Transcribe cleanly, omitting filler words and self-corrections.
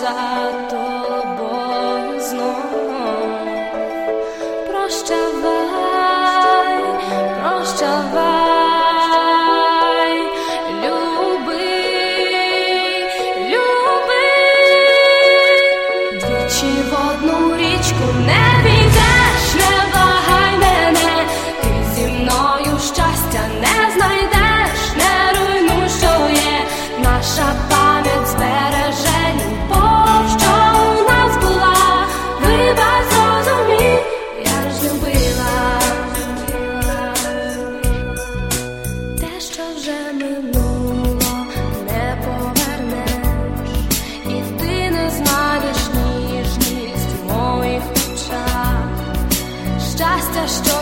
за тобою знов. Прощавай, прощавай, любий, любий. Двічі в одну річку не підеш, не благай мене, ти зі мною щастя не знайдеш, не руйнуй, що є, наша пам'ять збереже любов, що у нас була. Вибач, зрозумій, я ж любила. Те, що вже минуло, не повернеш, і ти не знайдеш ніжність в моїх очах. Щастя, що